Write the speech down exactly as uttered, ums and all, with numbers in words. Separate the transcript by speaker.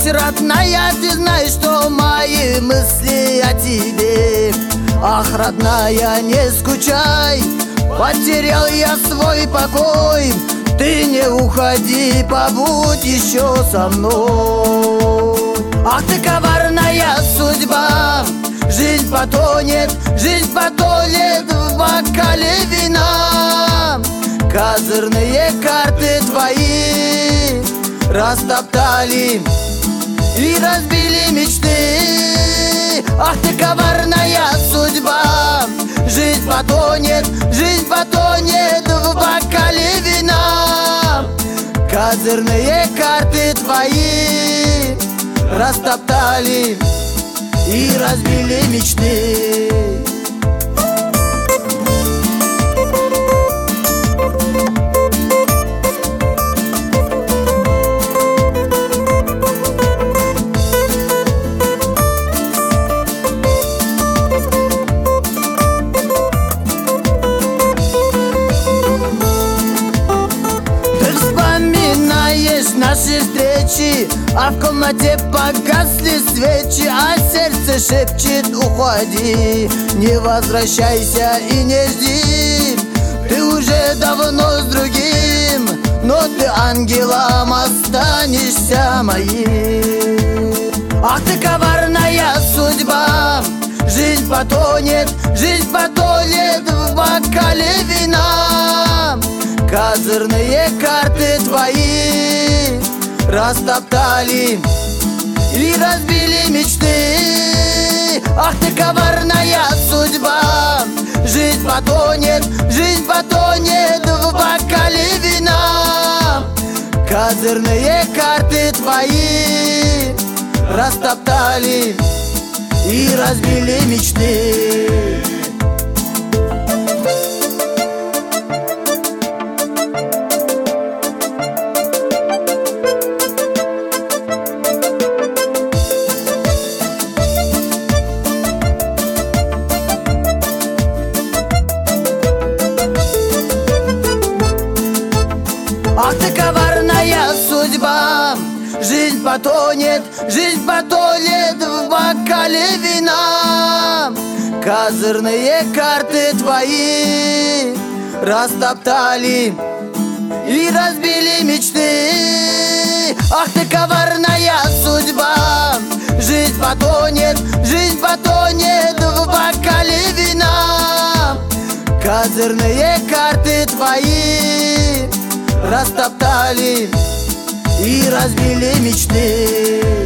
Speaker 1: Будь родная, ты знаешь, что мои мысли о тебе. Ах, родная, не скучай, потерял я свой покой. Ты не уходи, побудь еще со мной. Ах ты коварная судьба, жизнь потонет, жизнь потонет в бокале вина. Козырные карты твои растоптали и разбили мечты. Ах ты коварная судьба, жизнь потонет, жизнь потонет в бокале вина. Козырные карты твои растоптали и разбили мечты. Наши встречи, а в комнате погасли свечи, а сердце шепчет: уходи, не возвращайся и не жди. Ты уже давно с другим, но ты ангелом останешься моим. Ах ты коварная судьба, жизнь потонет, жизнь потонет в бокале вина. Козырные карты твои растоптали и разбили мечты. Ах ты коварная судьба, жизнь потонет, жизнь потонет в бокале вина. Козырные карты твои растоптали и разбили мечты. Ах ты коварная судьба, жизнь потонет, жизнь потонет в бокале вина. Козырные карты твои растоптали и разбили мечты. Ах ты коварная судьба, жизнь потонет, жизнь потонет в бокале вина. Козырные карты твои растоптали и разбили мечты.